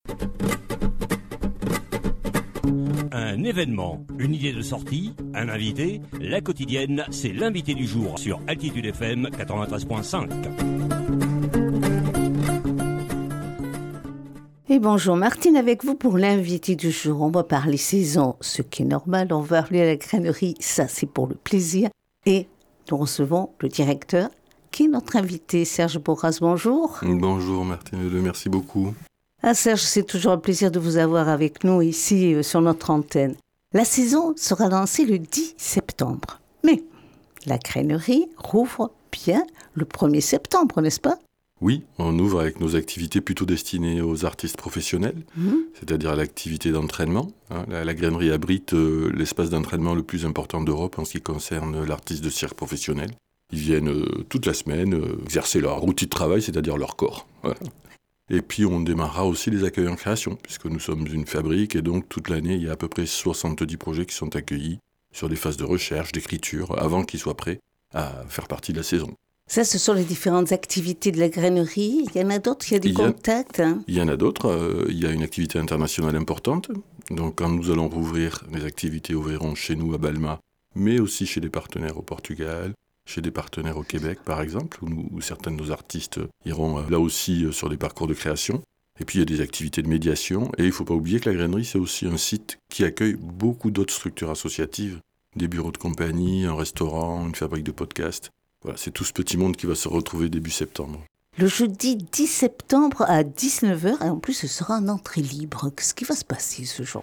Un événement, une idée de sortie, un invité, la quotidienne, c'est l'invité du jour sur Altitude FM 93.5. Et bonjour Martine, avec vous pour l'invité du jour. On va parler saison, ce qui est normal. On va parler à la grainerie, ça c'est pour le plaisir. Et nous recevons le directeur, qui est notre invité, Serge Borras. Bonjour. Bonjour Martine, merci beaucoup. Ah Serge, c'est toujours un plaisir de vous avoir avec nous ici sur notre antenne. La saison sera lancée le 10 septembre. Mais la grainerie rouvre bien le 1er septembre, n'est-ce pas ? Oui, on ouvre avec nos activités plutôt destinées aux artistes professionnels, c'est-à-dire à l'activité d'entraînement. La grainerie abrite l'espace d'entraînement le plus important d'Europe en ce qui concerne l'artiste de cirque professionnel. Ils viennent toute la semaine exercer leur outil de travail, c'est-à-dire leur corps. Voilà. Et puis on démarrera aussi les accueils en création, puisque nous sommes une fabrique et donc toute l'année il y a à peu près 70 projets qui sont accueillis sur des phases de recherche, d'écriture, avant qu'ils soient prêts à faire partie de la saison. Ça, ce sont les différentes activités de la grainerie. Il y en a d'autres, il y a des contacts. Il y en a d'autres. Il y a une activité internationale importante. Donc quand nous allons rouvrir, les activités ouvriront chez nous à Balma, mais aussi chez des partenaires au Portugal, chez des partenaires au Québec, par exemple, où certains de nos artistes iront là aussi sur des parcours de création. Et puis il y a des activités de médiation. Et il ne faut pas oublier que la grainerie, c'est aussi un site qui accueille beaucoup d'autres structures associatives, des bureaux de compagnie, un restaurant, une fabrique de podcasts. Voilà, c'est tout ce petit monde qui va se retrouver début septembre. Le jeudi 10 septembre à 19h, et en plus ce sera en entrée libre. Qu'est-ce qui va se passer ce jour-là ?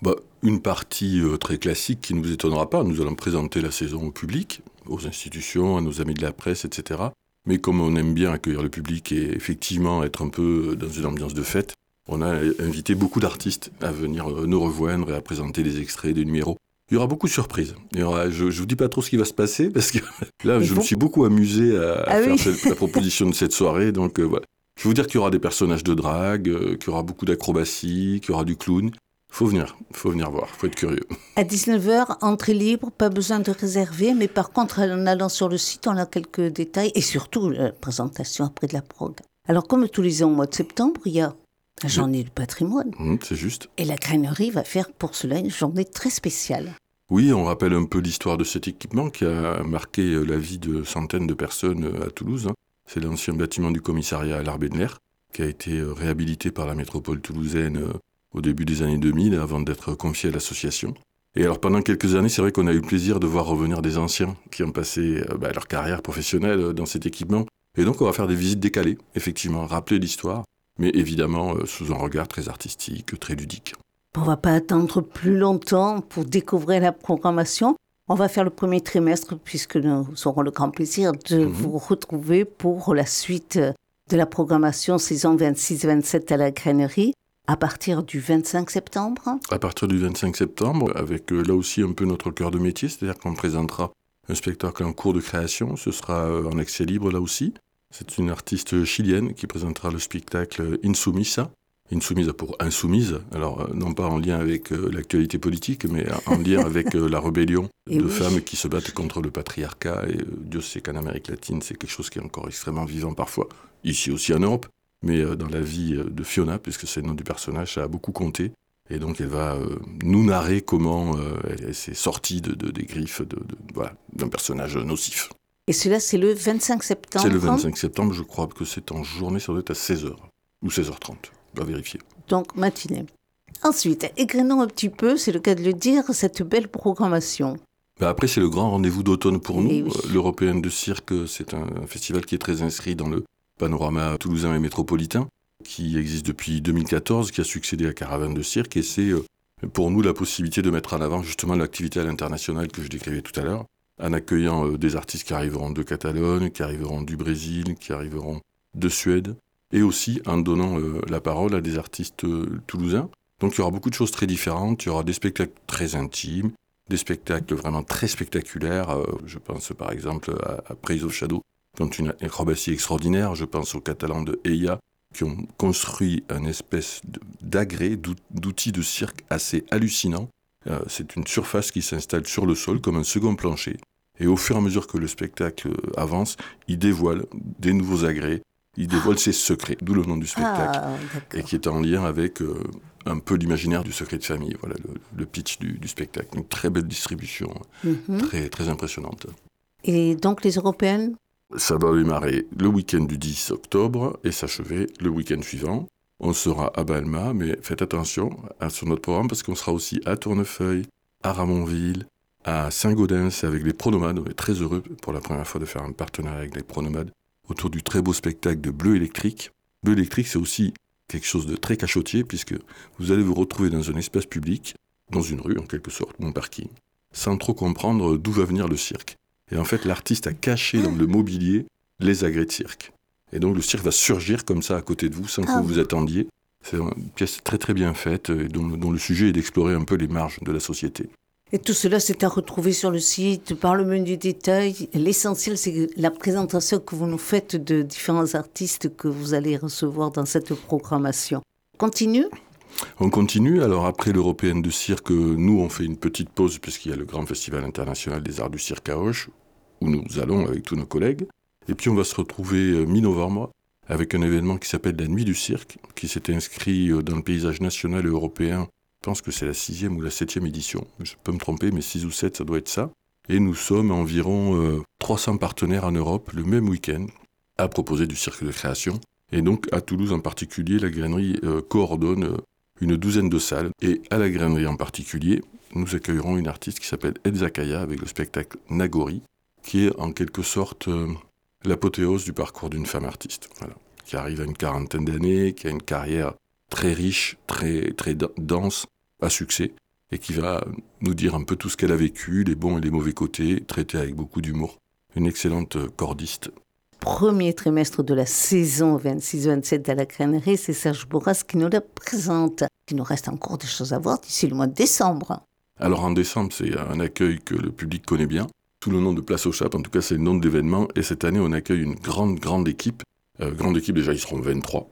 Une partie très classique qui ne vous étonnera pas. Nous allons présenter la saison au public, aux institutions, à nos amis de la presse, etc. Mais comme on aime bien accueillir le public et effectivement être un peu dans une ambiance de fête, on a invité beaucoup d'artistes à venir nous rejoindre et à présenter des extraits, des numéros. Il y aura beaucoup de surprises. Je ne vous dis pas trop ce qui va se passer, parce que là, je me suis beaucoup amusé à faire la proposition de cette soirée. Donc voilà. Je vais vous dire qu'il y aura des personnages de drague, qu'il y aura beaucoup d'acrobatie, qu'il y aura du clown. Faut venir voir, faut être curieux. À 19h, entrée libre, pas besoin de réserver, mais par contre, en allant sur le site, on a quelques détails, et surtout la présentation après de la prog. Alors, comme tous les ans au mois de septembre, il y a la journée du patrimoine. C'est juste. Et la grainerie va faire pour cela une journée très spéciale. Oui, on rappelle un peu l'histoire de cet équipement qui a marqué la vie de centaines de personnes à Toulouse. C'est l'ancien bâtiment du commissariat à l'Arbénler, qui a été réhabilité par la métropole toulousaine au début des années 2000, avant d'être confié à l'association. Et alors pendant quelques années, c'est vrai qu'on a eu le plaisir de voir revenir des anciens qui ont passé leur carrière professionnelle dans cet équipement. Et donc on va faire des visites décalées, effectivement, rappeler l'histoire, mais évidemment sous un regard très artistique, très ludique. On ne va pas attendre plus longtemps pour découvrir la programmation. On va faire le premier trimestre, puisque nous aurons le grand plaisir de vous retrouver pour la suite de la programmation saison 26-27 à la grainerie. À partir du 25 septembre ? À partir du 25 septembre, avec là aussi un peu notre cœur de métier, c'est-à-dire qu'on présentera un spectacle en cours de création, ce sera en accès libre là aussi. C'est une artiste chilienne qui présentera le spectacle Insumisa. Insumisa pour insoumise, alors non pas en lien avec l'actualité politique, mais en lien avec la rébellion de femmes qui se battent contre le patriarcat. Et Dieu sait qu'en Amérique latine, c'est quelque chose qui est encore extrêmement vivant parfois, ici aussi en Europe. Mais dans la vie de Fiona, puisque c'est le nom du personnage, ça a beaucoup compté. Et donc elle va nous narrer comment elle s'est sortie des griffes d'un personnage nocif. Et cela, c'est le 25 septembre ? C'est le 25 septembre, je crois que c'est en journée, ça doit être à 16h ou 16h30, on va vérifier. Donc matinée. Ensuite, égrenons un petit peu, c'est le cas de le dire, cette belle programmation. Après, c'est le grand rendez-vous d'automne pour nous. L'Européen de cirque, c'est un festival qui est très inscrit dans le panorama toulousain et métropolitain, qui existe depuis 2014, qui a succédé à Caravane de cirque, et c'est pour nous la possibilité de mettre en avant justement l'activité à l'international que je décrivais tout à l'heure, en accueillant des artistes qui arriveront de Catalogne, qui arriveront du Brésil, qui arriveront de Suède, et aussi en donnant la parole à des artistes toulousains. Donc il y aura beaucoup de choses très différentes, il y aura des spectacles très intimes, des spectacles vraiment très spectaculaires, je pense par exemple à Praise of Shadow, qui ont une acrobatie extraordinaire. Je pense aux Catalans de Eia, qui ont construit une espèce d'agrès, d'outils de cirque assez hallucinant. C'est une surface qui s'installe sur le sol comme un second plancher. Et au fur et à mesure que le spectacle avance, il dévoile des nouveaux agrès, Il dévoile ses secrets, d'où le nom du spectacle, et qui est en lien avec un peu l'imaginaire du secret de famille. Voilà le pitch du spectacle. Une très belle distribution, très, très impressionnante. Et donc les Européennes ? Ça va démarrer le week-end du 10 octobre et s'achever le week-end suivant. On sera à Balma, mais faites attention sur notre programme parce qu'on sera aussi à Tournefeuille, à Ramonville, à Saint-Gaudens avec les Pronomades. On est très heureux pour la première fois de faire un partenariat avec les Pronomades autour du très beau spectacle de Bleu électrique. Bleu électrique, c'est aussi quelque chose de très cachotier puisque vous allez vous retrouver dans un espace public, dans une rue en quelque sorte, ou un parking, sans trop comprendre d'où va venir le cirque. Et en fait, l'artiste a caché dans le mobilier les agrès de cirque. Et donc le cirque va surgir comme ça à côté de vous sans que vous vous attendiez. C'est une pièce très très bien faite et dont le sujet est d'explorer un peu les marges de la société. Et tout cela, c'est à retrouver sur le site, par le menu détail. L'essentiel, c'est la présentation que vous nous faites de différents artistes que vous allez recevoir dans cette programmation. Continue ? On continue. Alors après l'Européenne de cirque, nous, on fait une petite pause puisqu'il y a le grand festival international des arts du cirque à Auch, où nous allons avec tous nos collègues. Et puis on va se retrouver mi-novembre avec un événement qui s'appelle la Nuit du cirque, qui s'est inscrit dans le paysage national et européen. Je pense que c'est la 6e ou la 7e édition. Je peux me tromper, mais 6 ou 7, ça doit être ça. Et nous sommes environ 300 partenaires en Europe le même week-end à proposer du cirque de création. Et donc à Toulouse en particulier, la grainerie coordonne une douzaine de salles. Et à la grainerie en particulier, nous accueillerons une artiste qui s'appelle Elsa Kaya avec le spectacle Nagori, qui est en quelque sorte l'apothéose du parcours d'une femme artiste. Voilà. Qui arrive à une quarantaine d'années, qui a une carrière très riche, très, très dense, à succès, et qui va nous dire un peu tout ce qu'elle a vécu, les bons et les mauvais côtés, traité avec beaucoup d'humour. Une excellente cordiste. Premier trimestre de la saison 26-27 à la Grainerie, c'est Serge Bourras qui nous la présente. Il nous reste encore des choses à voir d'ici le mois de décembre. Alors en décembre, c'est un accueil que le public connaît bien, sous le nom de Place aux Chapes, en tout cas c'est le nom de l'événement, et cette année on accueille une grande équipe. Grande équipe, déjà, ils seront 23.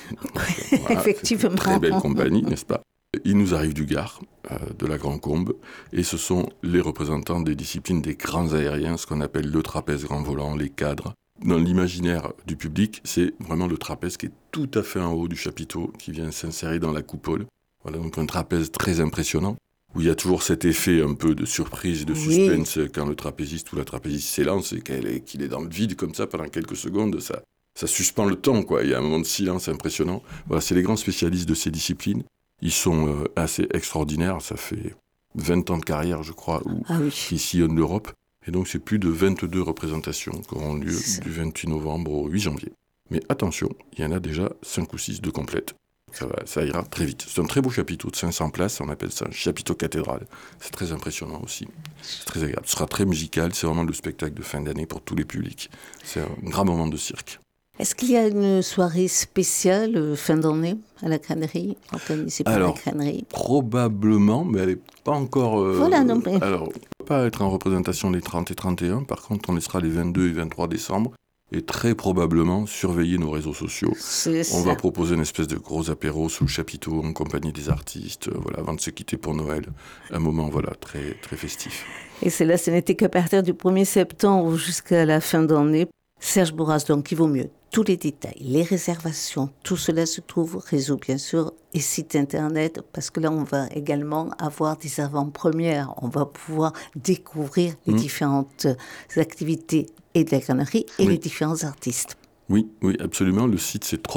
Voilà, effectivement. Une très belle compagnie, n'est-ce pas ? Il nous arrive du Gard, de la Grand Combe, et ce sont les représentants des disciplines des grands aériens, ce qu'on appelle le trapèze grand volant, les cadres. Dans l'imaginaire du public, c'est vraiment le trapèze qui est tout à fait en haut du chapiteau, qui vient s'insérer dans la coupole. Voilà, donc un trapèze très impressionnant, où il y a toujours cet effet un peu de surprise, de suspense, quand le trapéziste ou la trapéziste s'élance et qu'il est dans le vide comme ça pendant quelques secondes, ça suspend le temps, quoi. Il y a un moment de silence impressionnant. Voilà, c'est les grands spécialistes de ces disciplines. Ils sont assez extraordinaires. Ça fait 20 ans de carrière, je crois, qui sillonnent l'Europe. Et donc, c'est plus de 22 représentations qui auront lieu du 28 novembre au 8 janvier. Mais attention, il y en a déjà 5 ou 6 de complètes. Ça ira très vite. C'est un très beau chapiteau de 500 places. On appelle ça un chapiteau cathédrale. C'est très impressionnant aussi. C'est très agréable. Ce sera très musical. C'est vraiment le spectacle de fin d'année pour tous les publics. C'est un grand moment de cirque. Est-ce qu'il y a une soirée spéciale fin d'année à la Grainerie, organisée par la Grainerie ? Probablement, mais elle n'est pas encore... Voilà, non, mais... Alors, on ne peut pas être en représentation les 30 et 31. Par contre, on les sera les 22 et 23 décembre. Et très probablement, surveiller nos réseaux sociaux. On va proposer une espèce de gros apéro sous le chapiteau en compagnie des artistes, avant de se quitter pour Noël. Un moment, très, très festif. Et cela, ce n'était qu'à partir du 1er septembre jusqu'à la fin d'année. Serge Bourras, donc, il vaut mieux. Tous les détails, les réservations, tout cela se trouve, réseau bien sûr, et site internet, parce que là, on va également avoir des avant-premières. On va pouvoir découvrir les différentes activités et de la grainerie et les différents artistes. Oui, absolument. Le site, c'est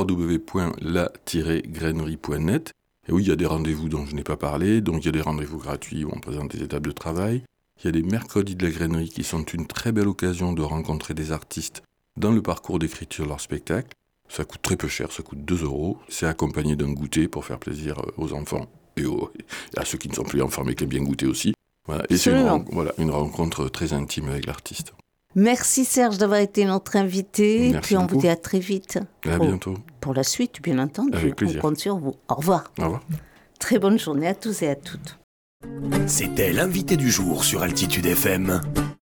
www.la-grainerie.net. Et oui, il y a des rendez-vous dont je n'ai pas parlé. Donc, il y a des rendez-vous gratuits où on présente des étapes de travail. Il y a des mercredis de la grainerie qui sont une très belle occasion de rencontrer des artistes dans le parcours d'écriture de leur spectacle. Ça coûte très peu cher, ça coûte 2 €. C'est accompagné d'un goûter pour faire plaisir aux enfants et à ceux qui ne sont plus enfants mais qui aiment bien goûter aussi. Voilà. Et c'est une rencontre très intime avec l'artiste. Merci Serge d'avoir été notre invité. Merci puis on beaucoup. vous dit à très vite. À bientôt. Pour la suite, bien entendu. Avec plaisir. On compte sur vous. Au revoir. Au revoir. Très bonne journée à tous et à toutes. C'était l'invité du jour sur Altitude FM.